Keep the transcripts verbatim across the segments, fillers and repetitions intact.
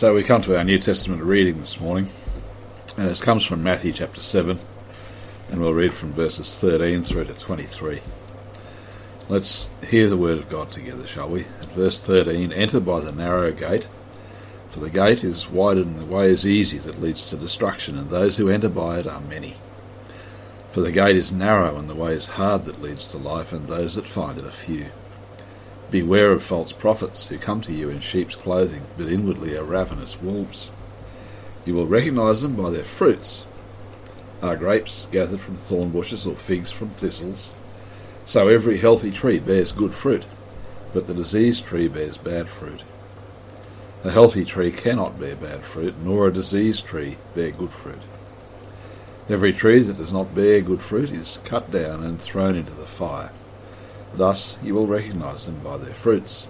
So we come to our New Testament reading this morning, and it comes from Matthew chapter seven, and we'll read from verses thirteen through to twenty-three. Let's hear the word of God together, shall we? At verse thirteen, "Enter by the narrow gate, for the gate is wide and the way is easy that leads to destruction, and those who enter by it are many. For the gate is narrow and the way is hard that leads to life, and those that find it are few. Beware of false prophets who come to you in sheep's clothing, but inwardly are ravenous wolves. You will recognize them by their fruits. Are grapes gathered from thorn bushes or figs from thistles? So every healthy tree bears good fruit, but the diseased tree bears bad fruit. A healthy tree cannot bear bad fruit, nor a diseased tree bear good fruit. Every tree that does not bear good fruit is cut down and thrown into the fire. Thus you will recognize them by their fruits."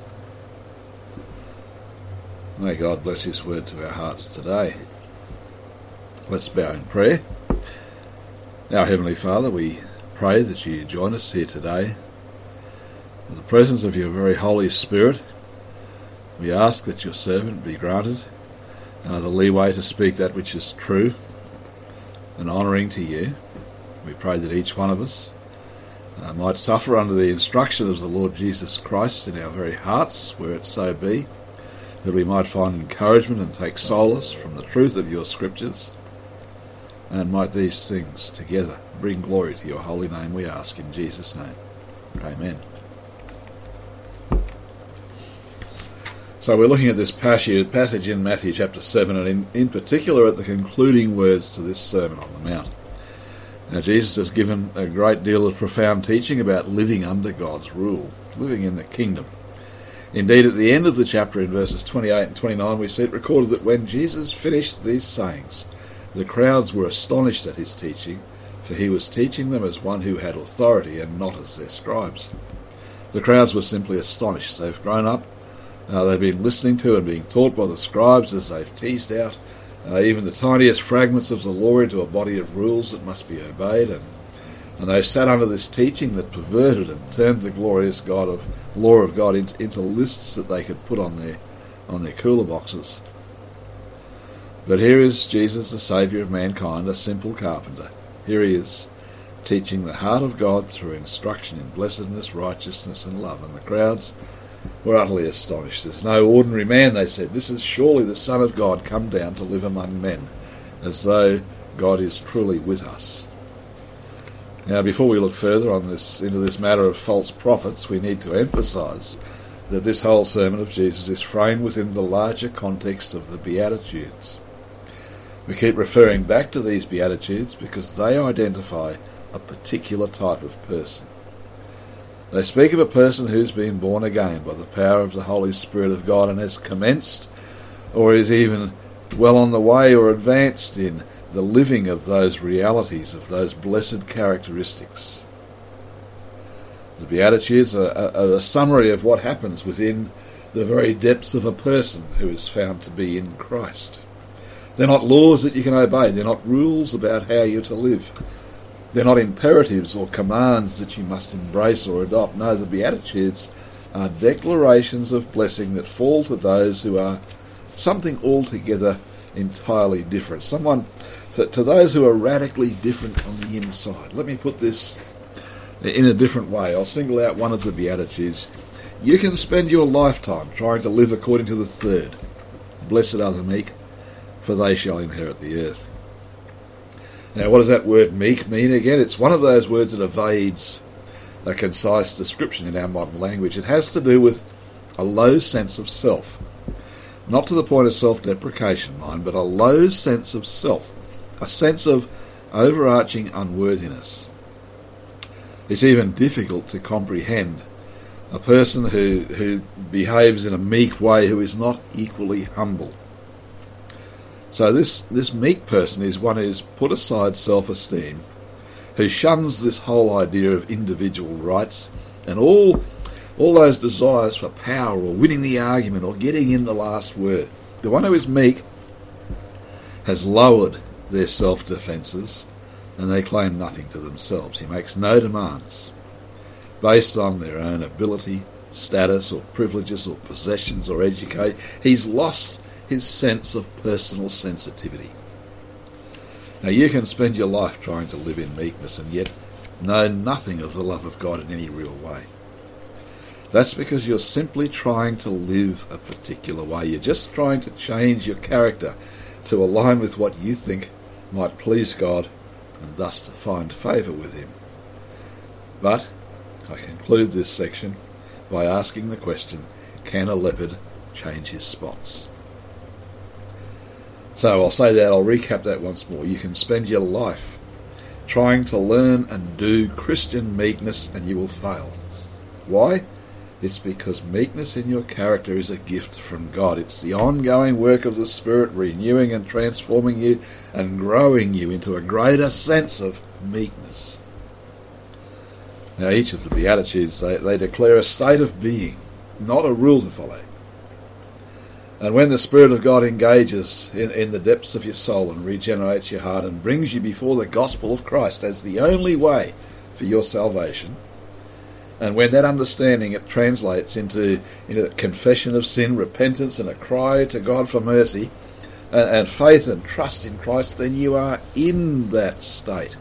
May God bless his word to our hearts today. Let's bow in prayer. Our Heavenly Father, we pray that you join us here today. In the presence of your very Holy Spirit, we ask that your servant be granted uh, the leeway to speak that which is true and honouring to you. We pray that each one of us uh, might suffer under the instruction of the Lord Jesus Christ in our very hearts, where it so be, that we might find encouragement and take solace from the truth of your scriptures, and might these things together bring glory to your holy name, we ask in Jesus' name. Amen. So we're looking at this passage in Matthew chapter seven, and in, in particular at the concluding words to this Sermon on the Mount. Now, Jesus has given a great deal of profound teaching about living under God's rule, living in the kingdom. Indeed, at the end of the chapter, in verses twenty-eight and twenty-nine, we see it recorded that when Jesus finished these sayings, the crowds were astonished at his teaching, for he was teaching them as one who had authority and not as their scribes. The crowds were simply astonished. They've grown up. Uh, they've been listening to and being taught by the scribes as they've teased out uh, even the tiniest fragments of the law into a body of rules that must be obeyed, and, and they've sat under this teaching that perverted and turned the glorious God of law of God into, into lists that they could put on their on their cooler boxes. But here is Jesus, the Saviour of mankind, a simple carpenter. Here he is, teaching the heart of God through instruction in blessedness, righteousness, and love. And the crowds were utterly astonished. "There's no ordinary man," they said. "This is surely the Son of God come down to live among men," as though God is truly with us. Now, before we look further on this into this matter of false prophets, we need to emphasise that this whole sermon of Jesus is framed within the larger context of the Beatitudes. We keep referring back to these Beatitudes because they identify a particular type of person. They speak of a person who's been born again by the power of the Holy Spirit of God and has commenced, or is even well on the way or advanced in the living of those realities, of those blessed characteristics. The Beatitudes are a, a summary of what happens within the very depths of a person who is found to be in Christ. They're not laws that you can obey. They're not rules about how you're to live. They're not imperatives or commands that you must embrace or adopt. No, the Beatitudes are declarations of blessing that fall to those who are something altogether entirely different. Someone, to, to those who are radically different on the inside. Let me put this in a different way. I'll single out one of the Beatitudes. You can spend your lifetime trying to live according to the third. Blessed are the meek, for they shall inherit the earth. Now, what does that word meek mean again? It's one of those words that evades a concise description in our modern language. It has to do with a low sense of self. Not to the point of self-deprecation, mind, but a low sense of self. A sense of overarching unworthiness. It's even difficult to comprehend a person who, who behaves in a meek way, who is not equally humble. So this, this meek person is one who's put aside self-esteem, who shuns this whole idea of individual rights and all all those desires for power or winning the argument or getting in the last word. The one who is meek has lowered their self-defences and they claim nothing to themselves. He makes no demands based on their own ability, status or privileges or possessions or education. He's lost his sense of personal sensitivity. Now, you can spend your life trying to live in meekness and yet know nothing of the love of God in any real way. That's because you're simply trying to live a particular way. You're just trying to change your character to align with what you think might please God and thus to find favour with him. But I conclude this section by asking the question, can a leopard change his spots? So I'll say that, I'll recap that once more. You can spend your life trying to learn and do Christian meekness and you will fail. Why? It's because meekness in your character is a gift from God. It's the ongoing work of the Spirit renewing and transforming you and growing you into a greater sense of meekness. Now, each of the Beatitudes, they, they declare a state of being, not a rule to follow. And when the Spirit of God engages in, in the depths of your soul and regenerates your heart and brings you before the gospel of Christ as the only way for your salvation, and when that understanding it translates into, into confession of sin, repentance and a cry to God for mercy, and, and faith and trust in Christ, then you are in that state.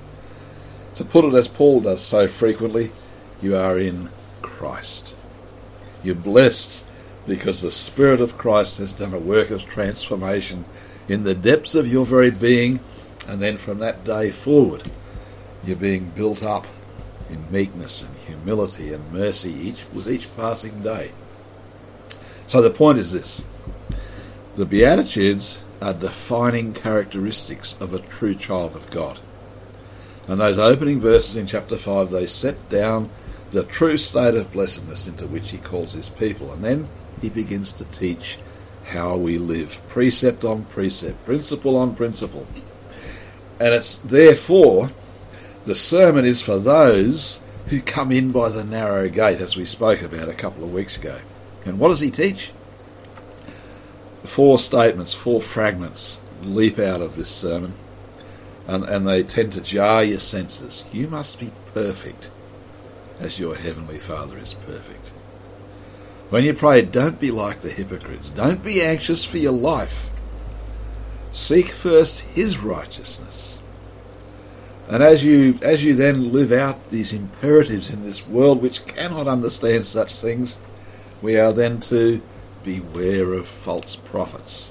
To put it as Paul does so frequently, you are in Christ. You're blessed because the Spirit of Christ has done a work of transformation in the depths of your very being, and then from that day forward, you're being built up in meekness and humility and mercy each with each passing day. So the point is this: the Beatitudes are defining characteristics of a true child of God. And those opening verses in chapter five, they set down the true state of blessedness into which he calls his people. And then he begins to teach how we live, precept on precept, principle on principle. And it's therefore, the sermon is for those who come in by the narrow gate, as we spoke about a couple of weeks ago. And what does he teach? Four statements, four fragments leap out of this sermon. And, and they tend to jar your senses. You must be perfect as your heavenly Father is perfect. When you pray, don't be like the hypocrites. Don't be anxious for your life. Seek first his righteousness. And as you as you then live out these imperatives in this world which cannot understand such things, we are then to beware of false prophets.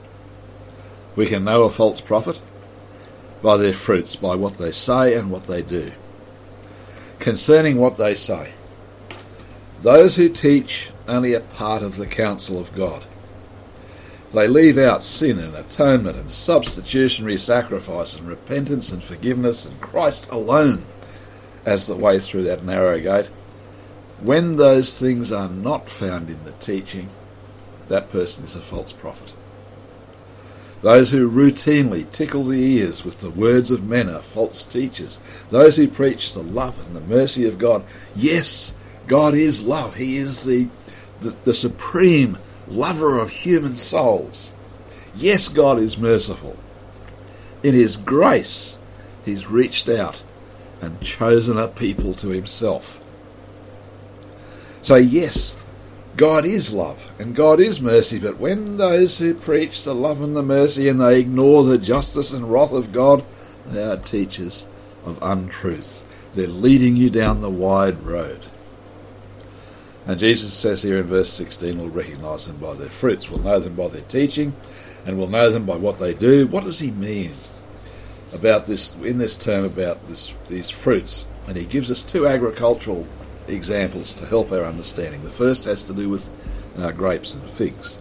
We can know a false prophet by their fruits, by what they say and what they do. Concerning what they say, those who teach only a part of the counsel of God. They leave out sin and atonement and substitutionary sacrifice and repentance and forgiveness and Christ alone as the way through that narrow gate. When those things are not found in the teaching, that person is a false prophet. Those who routinely tickle the ears with the words of men are false teachers. Those who preach the love and the mercy of God. Yes, God is love. He is the, the, the supreme lover of human souls. Yes, God is merciful. In his grace, he's reached out and chosen a people to himself. So yes, God is love and God is mercy, but when those who preach the love and the mercy and they ignore the justice and wrath of God, they are teachers of untruth. They're leading you down the wide road. And Jesus says here in verse sixteen, we'll recognise them by their fruits. We'll know them by their teaching and we'll know them by what they do. What does he mean about this, in this term about this, these fruits? And he gives us two agricultural examples to help our understanding. The first has to do with uh, grapes and figs.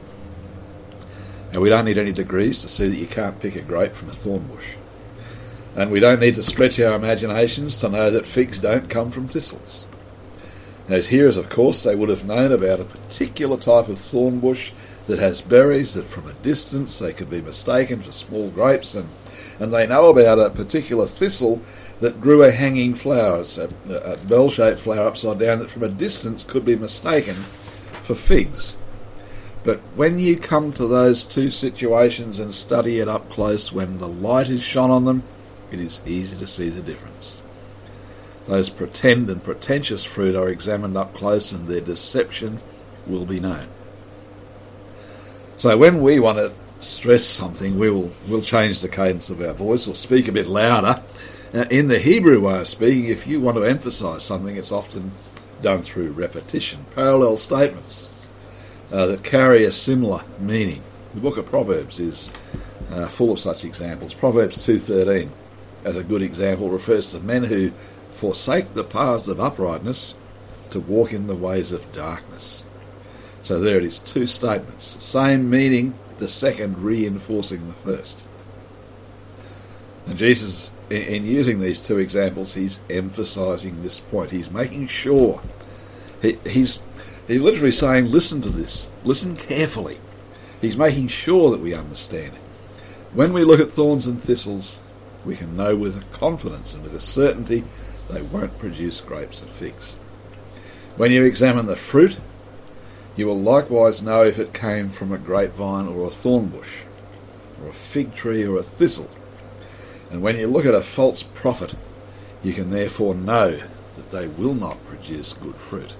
Now, we don't need any degrees to see that you can't pick a grape from a thorn bush. And we don't need to stretch our imaginations to know that figs don't come from thistles. Now, as hearers, of course, they would have known about a particular type of thorn bush that has berries that from a distance they could be mistaken for small grapes, and, and they know about a particular thistle that grew a hanging flower. It's a, a bell-shaped flower upside down that from a distance could be mistaken for figs. But when you come to those two situations and study it up close, when the light is shone on them, it is easy to see the difference. Those pretend and pretentious fruit are examined up close and their deception will be known. So when we want to stress something, we will we'll change the cadence of our voice or speak a bit louder. Now, in the Hebrew way of speaking, if you want to emphasise something, it's often done through repetition, parallel statements uh, that carry a similar meaning. The book of Proverbs is uh, full of such examples. Proverbs two thirteen, as a good example, refers to men who forsake the paths of uprightness to walk in the ways of darkness. So there it is, two statements, same meaning, the second reinforcing the first. And Jesus, in, in using these two examples, he's emphasising this point. He's making sure, he, he's, he's literally saying, listen to this, listen carefully. He's making sure that we understand. When we look at thorns and thistles, we can know with a confidence and with a certainty they won't produce grapes and figs. When you examine the fruit, you will likewise know if it came from a grapevine or a thorn bush, or a fig tree or a thistle. And when you look at a false prophet, you can therefore know that they will not produce good fruit.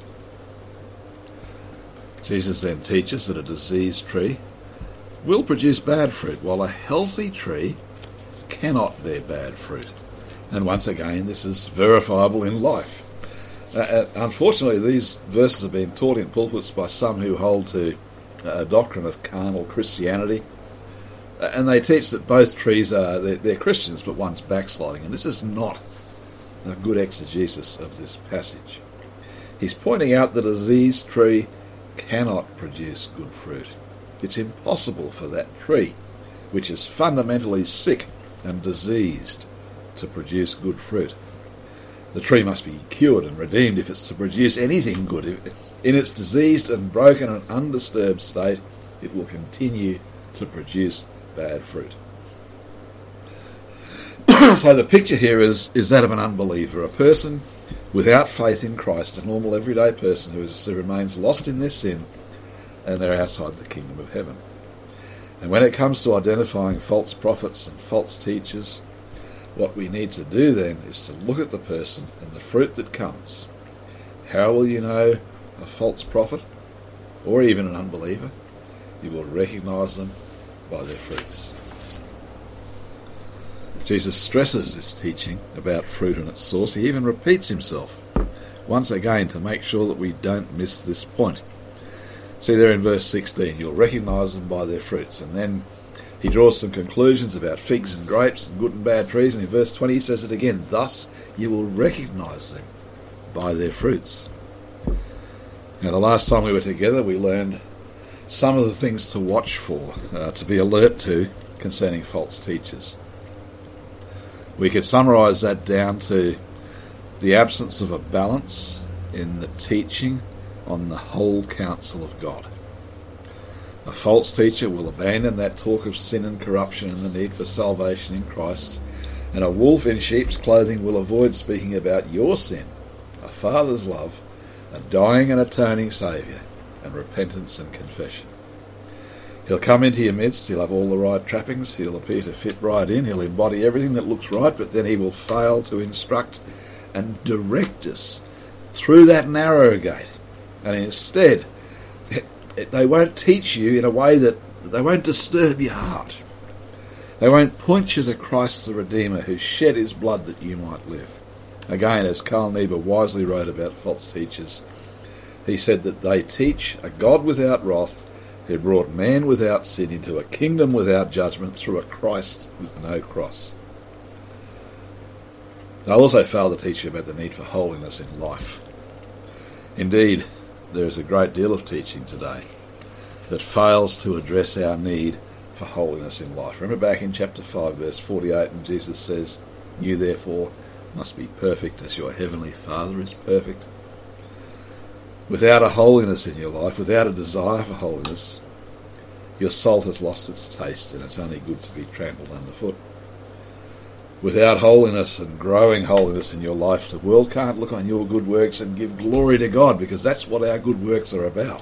Jesus then teaches that a diseased tree will produce bad fruit, while a healthy tree cannot bear bad fruit. And once again, this is verifiable in life. Uh, unfortunately, these verses have been taught in pulpits by some who hold to a doctrine of carnal Christianity, uh, and they teach that both trees are they're, they're Christians, but one's backsliding. And this is not a good exegesis of this passage. He's pointing out that a diseased tree cannot produce good fruit. It's impossible for that tree, which is fundamentally sick and diseased, to produce good fruit. The tree must be cured and redeemed if it's to produce anything good. In its diseased and broken and undisturbed state, it will continue to produce bad fruit. So the picture here is, is that of an unbeliever, a person without faith in Christ, a normal everyday person who, is, who remains lost in their sin, and they're outside the kingdom of heaven. And when it comes to identifying false prophets and false teachers, what we need to do then is to look at the person and the fruit that comes. How will you know a false prophet or even an unbeliever? You will recognise them by their fruits. Jesus stresses this teaching about fruit and its source. He even repeats himself once again to make sure that we don't miss this point. See there in verse sixteen, you'll recognise them by their fruits. And then he draws some conclusions about figs and grapes and good and bad trees, and in verse twenty he says it again, thus you will recognise them by their fruits. Now the last time we were together we learned some of the things to watch for, uh, to be alert to concerning false teachers. We could summarise that down to the absence of a balance in the teaching on the whole counsel of God. A false teacher will abandon that talk of sin and corruption and the need for salvation in Christ, and a wolf in sheep's clothing will avoid speaking about your sin, a father's love, a dying and atoning Saviour, and repentance and confession. He'll come into your midst, he'll have all the right trappings, he'll appear to fit right in, he'll embody everything that looks right, but then he will fail to instruct and direct us through that narrow gate. And instead, they won't teach you in a way that they won't disturb your heart. They won't point you to Christ the Redeemer who shed his blood that you might live. Again, as Carl Niebuhr wisely wrote about false teachers, he said that they teach a God without wrath who brought man without sin into a kingdom without judgment through a Christ with no cross. They also fail to teach you about the need for holiness in life. Indeed, there is a great deal of teaching today that fails to address our need for holiness in life. Remember back in chapter five, verse forty-eight, and Jesus says, you therefore must be perfect as your heavenly Father is perfect. Without a holiness in your life, without a desire for holiness, your salt has lost its taste and it's only good to be trampled underfoot. Without holiness and growing holiness in your life, the world can't look on your good works and give glory to God, because that's what our good works are about.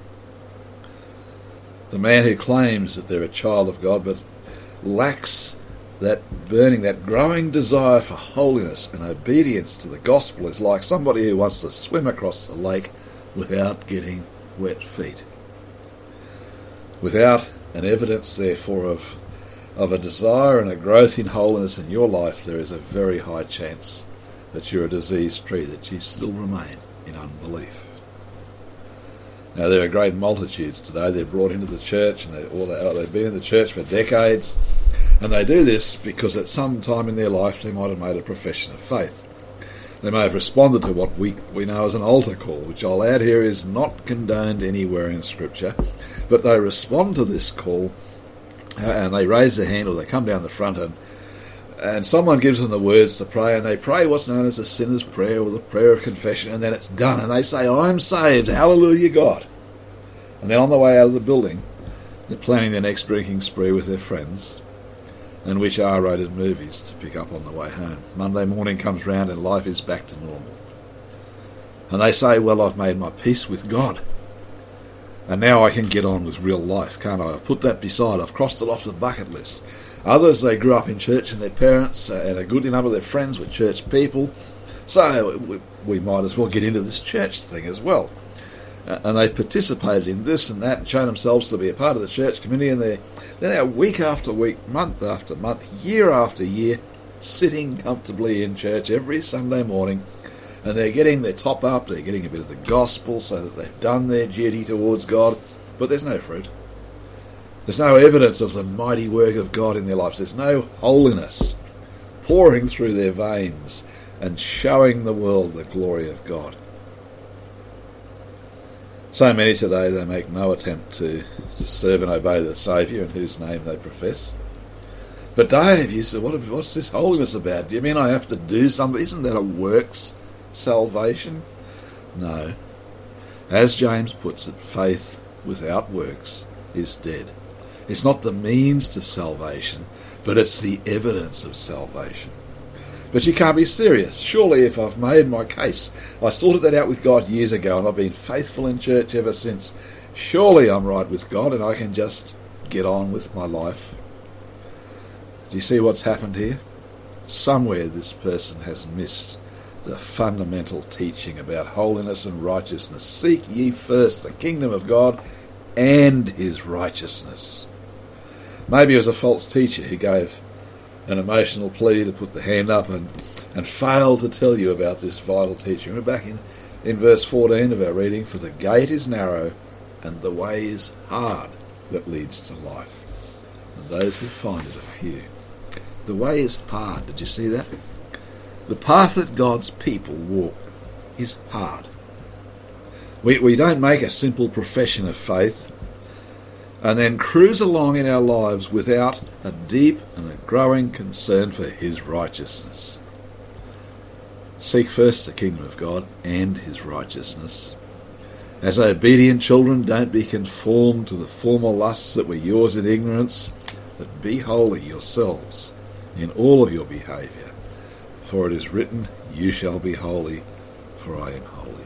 The man who claims that they're a child of God but lacks that burning, that growing desire for holiness and obedience to the gospel is like somebody who wants to swim across the lake without getting wet feet. Without an evidence, therefore, of, of a desire and a growth in holiness in your life, there is a very high chance that you're a diseased tree, that you still remain in unbelief. Now, there are great multitudes today. They're brought into the church, and they, or they, they've been in the church for decades, and they do this because at some time in their life they might have made a profession of faith. They may have responded to what we, we know as an altar call, which I'll add here is not condoned anywhere in Scripture, but they respond to this call, uh, and they raise their hand or they come down the front, and and someone gives them the words to pray, and they pray what's known as a sinner's prayer or the prayer of confession, and then it's done, and they say, I'm saved, hallelujah, God. And then on the way out of the building, they're planning their next drinking spree with their friends, and which R-rated movies to pick up on the way home. Monday morning comes round and life is back to normal. And they say, well, I've made my peace with God, and now I can get on with real life, can't I? I've put that beside, I've crossed it off the bucket list. Others, they grew up in church and their parents uh, and a good number of their friends were church people, so we, we might as well get into this church thing as well. Uh, and they've participated in this and that and shown themselves to be a part of the church community, and they're, they're now week after week, month after month, year after year, sitting comfortably in church every Sunday morning, and they're getting their top up, they're getting a bit of the gospel so that they've done their duty towards God, but there's no fruit. There's no evidence of the mighty work of God in their lives. There's no holiness pouring through their veins and showing the world the glory of God. So many today, they make no attempt to, to serve and obey the Saviour in whose name they profess. But Dave, you said, what, what's this holiness about? Do you mean I have to do something? Isn't that a works salvation? No. As James puts it, faith without works is dead. It's not the means to salvation, but it's the evidence of salvation. But you can't be serious. Surely if I've made my case, I sorted that out with God years ago and I've been faithful in church ever since, surely I'm right with God and I can just get on with my life. Do you see what's happened here? Somewhere this person has missed the fundamental teaching about holiness and righteousness. Seek ye first the kingdom of God and his righteousness. Maybe it was a false teacher who gave an emotional plea to put the hand up and, and failed to tell you about this vital teaching. We're back in, in verse fourteen of our reading, for the gate is narrow and the way is hard that leads to life, and those who find it are few. The way is hard. Did you see that? The path that God's people walk is hard. We, we don't make a simple profession of faith and then cruise along in our lives without a deep and a growing concern for his righteousness. Seek first the kingdom of God and his righteousness. As obedient children, don't be conformed to the former lusts that were yours in ignorance, but be holy yourselves in all of your behaviour. For it is written, you shall be holy, for I am holy.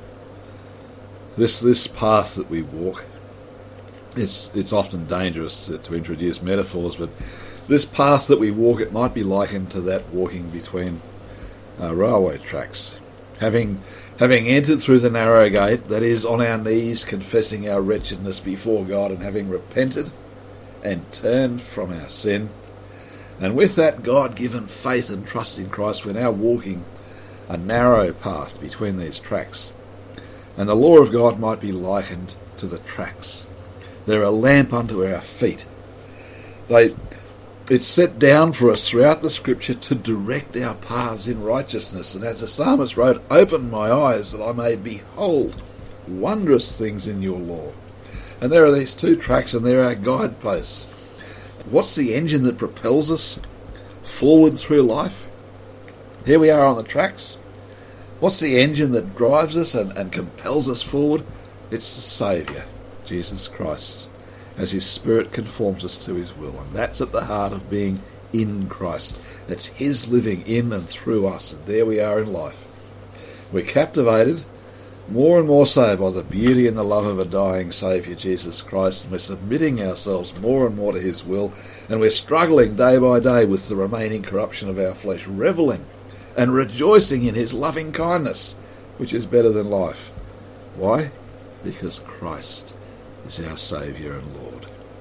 This this path that we walk, it's it's often dangerous to, to introduce metaphors, but this path that we walk, it might be likened to that walking between uh, railway tracks. Having having entered through the narrow gate, that is, on our knees, confessing our wretchedness before God and having repented and turned from our sin, and with that God-given faith and trust in Christ, we're now walking a narrow path between these tracks. And the law of God might be likened to the tracks. They're a lamp unto our feet. They, it's set down for us throughout the Scripture to direct our paths in righteousness. And as the psalmist wrote, open my eyes that I may behold wondrous things in your law. And there are these two tracks, and they're our guideposts. What's the engine that propels us forward through life? Here we are on the tracks. What's the engine that drives us and, and compels us forward? It's the Saviour, Jesus Christ, as his Spirit conforms us to his will. And that's at the heart of being in Christ. It's his living in and through us, and there we are in life. We're captivated more and more so by the beauty and the love of a dying Saviour, Jesus Christ, and we're submitting ourselves more and more to his will, and we're struggling day by day with the remaining corruption of our flesh, revelling and rejoicing in his loving kindness, which is better than life. Why? Because Christ is our Saviour and Lord.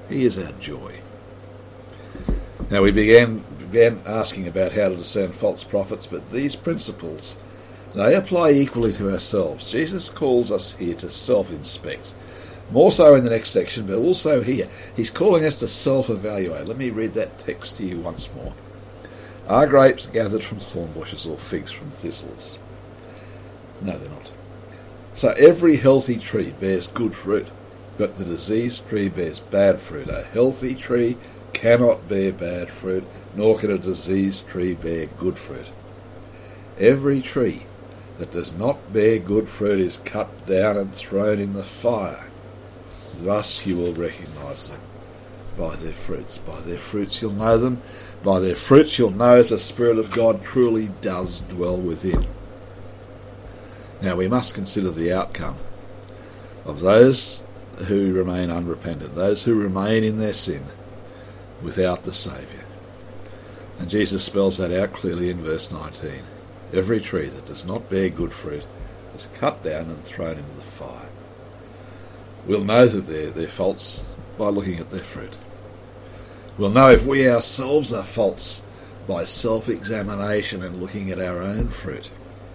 He is our joy. Now we began, began asking about how to discern false prophets, but these principles, they apply equally to ourselves. Jesus calls us here to self-inspect. More so in the next section, but also here. He's calling us to self-evaluate. Let me read that text to you once more. Are grapes gathered from thorn bushes or figs from thistles? No, they're not. So every healthy tree bears good fruit, but the diseased tree bears bad fruit. A healthy tree cannot bear bad fruit, nor can a diseased tree bear good fruit. Every tree that does not bear good fruit is cut down and thrown in the fire. Thus you will recognise them by their fruits. By their fruits you'll know them. By their fruits you'll know if the Spirit of God truly does dwell within. Now we must consider the outcome of those who remain unrepentant, those who remain in their sin without the Saviour. And Jesus spells that out clearly in verse nineteen. Every tree that does not bear good fruit is cut down and thrown into the fire. We'll know that they're, they're false by looking at their fruit. We'll know if we ourselves are false by self-examination and looking at our own fruit.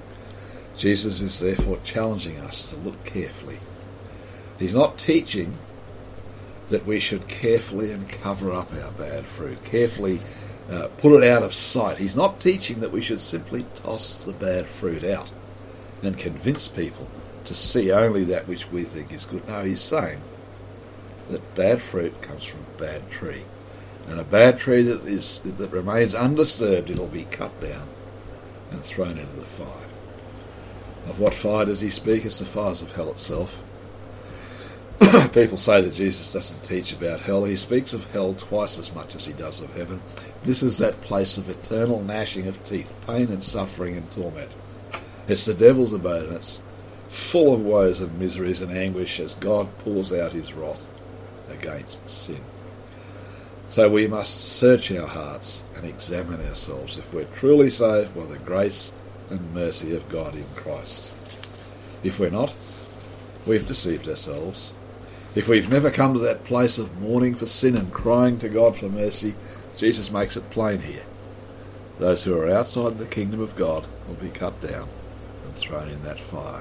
Jesus is therefore challenging us to look carefully. He's not teaching that we should carefully and cover up our bad fruit, carefully uh, put it out of sight. He's not teaching that we should simply toss the bad fruit out and convince people to see only that which we think is good. No, he's saying that bad fruit comes from a bad tree. And a bad tree that is that remains undisturbed, it'll be cut down and thrown into the fire. Of what fire does he speak? It's the fires of hell itself. People say that Jesus doesn't teach about hell. He speaks of hell twice as much as he does of heaven. This is that place of eternal gnashing of teeth, pain and suffering and torment. It's the devil's abode, and it's full of woes and miseries and anguish as God pours out his wrath against sin. So we must search our hearts and examine ourselves if we're truly saved by the grace and mercy of God in Christ. If we're not, we've deceived ourselves. If we've never come to that place of mourning for sin and crying to God for mercy, Jesus makes it plain here. Those who are outside the kingdom of God will be cut down and thrown in that fire.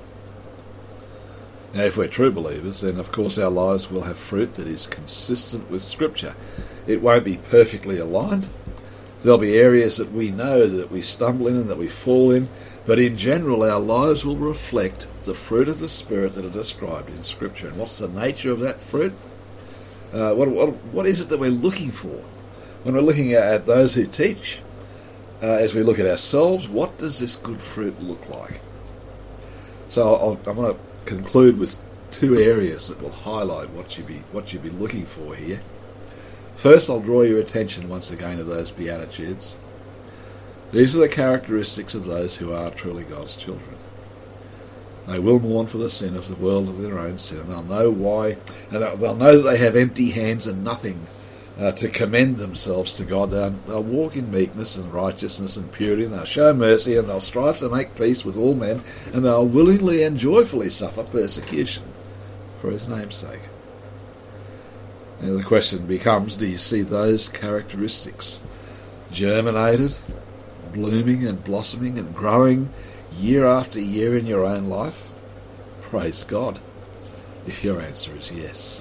Now, if we're true believers, then of course our lives will have fruit that is consistent with Scripture. It won't be perfectly aligned. There'll be areas that we know that we stumble in and that we fall in, but in general our lives will reflect the fruit of the Spirit that are described in Scripture. And what's the nature of that fruit? Uh, what, what, what is it that we're looking for? When we're looking at those who teach, uh, as we look at ourselves, what does this good fruit look like? So I'll, I'm going to conclude with two areas that will highlight what you be what you be looking for here. First, I'll draw your attention once again to those Beatitudes. These are the characteristics of those who are truly God's children. They will mourn for the sin of the world of their own sin, and they'll know why, and they'll know that they have empty hands and nothing uh, to commend themselves to God. They'll, they'll walk in meekness and righteousness and purity, and they'll show mercy, and they'll strive to make peace with all men, and they'll willingly and joyfully suffer persecution for his name's sake. Now the question becomes, do you see those characteristics germinated, blooming and blossoming and growing year after year in your own life? Praise God, if your answer is yes.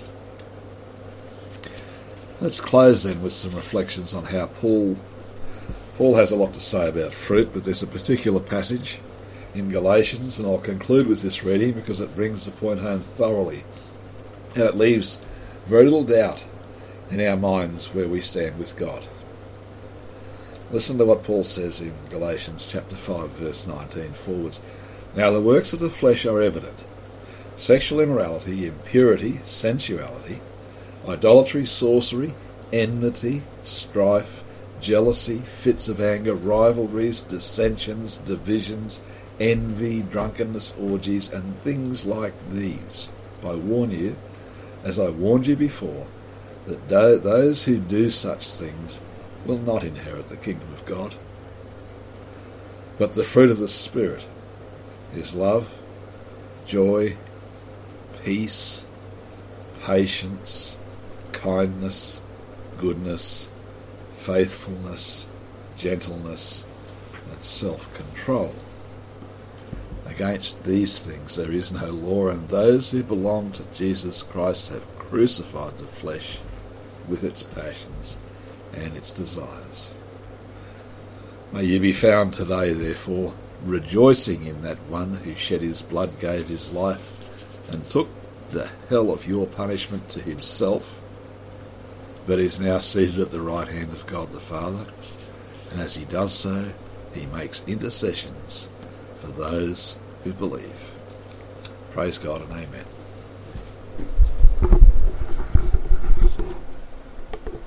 Let's close then with some reflections on how Paul Paul has a lot to say about fruit, but there's a particular passage in Galatians, and I'll conclude with this reading because it brings the point home thoroughly, and it leaves very little doubt in our minds where we stand with God. Listen to what Paul says in Galatians chapter five, verse nineteen forwards. Now the works of the flesh are evident: sexual immorality, impurity, sensuality, idolatry, sorcery, enmity, strife, jealousy, fits of anger, rivalries, dissensions, divisions, envy, drunkenness, orgies, and things like these. I warn you, as I warned you before, that those who do such things will not inherit the kingdom of God. But the fruit of the Spirit is love, joy, peace, patience, kindness, goodness, faithfulness, gentleness, and self-control. Against these things there is no law, and those who belong to Jesus Christ have crucified the flesh with its passions and its desires. May you be found today, therefore, rejoicing in that one who shed his blood, gave his life, and took the hell of your punishment to himself, but is now seated at the right hand of God the Father, and as he does so, he makes intercessions for those who believe. Praise God and amen.